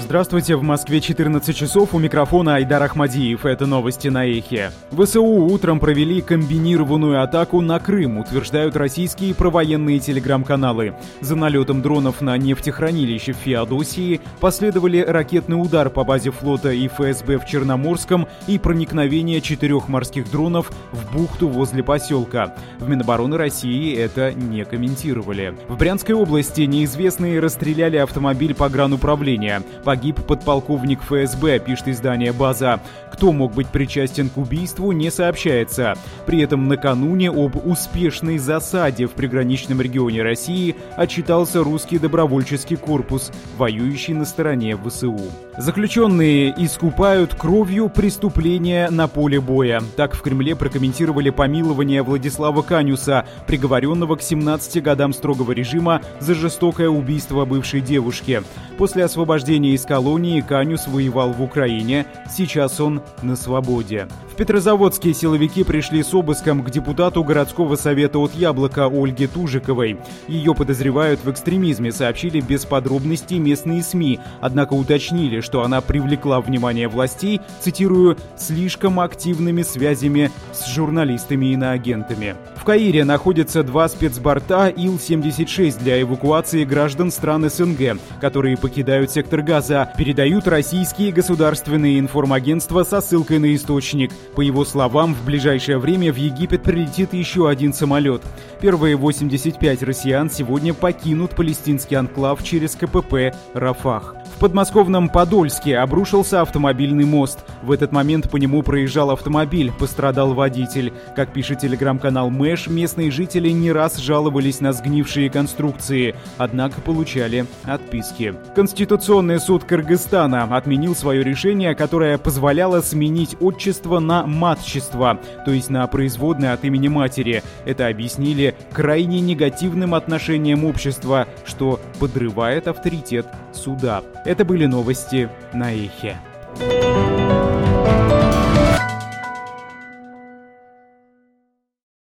Здравствуйте, в Москве 14 часов, у микрофона Айдар Ахмадиев. Это новости на Эхе. ВСУ утром провели комбинированную атаку на Крым, утверждают российские провоенные телеграм-каналы. За налетом дронов на нефтехранилище в Феодосии последовали ракетный удар по базе флота и ФСБ в Черноморском и проникновение 4 морских дронов в бухту возле поселка. В Минобороны России это не комментировали. В Брянской области неизвестные расстреляли автомобиль погрануправления. Погиб подполковник ФСБ, пишет издание «База». Кто мог быть причастен к убийству, не сообщается. При этом накануне об успешной засаде в приграничном регионе России отчитался русский добровольческий корпус, воюющий на стороне ВСУ. Заключенные искупают кровью преступления на поле боя. Так в Кремле прокомментировали помилование Владислава Канюса, приговоренного к 17 годам строгого режима за жестокое убийство бывшей девушки. После освобождения из колонии Канюс воевал в Украине, сейчас он на свободе. В Петрозаводске силовики пришли с обыском к депутату городского совета от Яблока Ольге Тужиковой. Ее подозревают в экстремизме, сообщили без подробностей местные СМИ, однако уточнили, что она привлекла внимание властей, цитирую, «слишком активными связями с журналистами и иноагентами». В Каире находятся 2 спецборта Ил-76 для эвакуации граждан стран СНГ, которые покидают сектор Газа, передают российские государственные информагентства со ссылкой на источник. По его словам, в ближайшее время в Египет прилетит еще один самолет. Первые 85 россиян сегодня покинут палестинский анклав через КПП «Рафах». В подмосковном Подольске обрушился автомобильный мост. В этот момент по нему проезжал автомобиль, пострадал водитель. Как пишет телеграм-канал Мэш, местные жители не раз жаловались на сгнившие конструкции, однако получали отписки. Конституционный суд Кыргызстана отменил свое решение, которое позволяло сменить отчество на матчество, то есть на производное от имени матери. Это объяснили крайне негативным отношением общества, что подрывает авторитет суда. Это были новости на Эхе.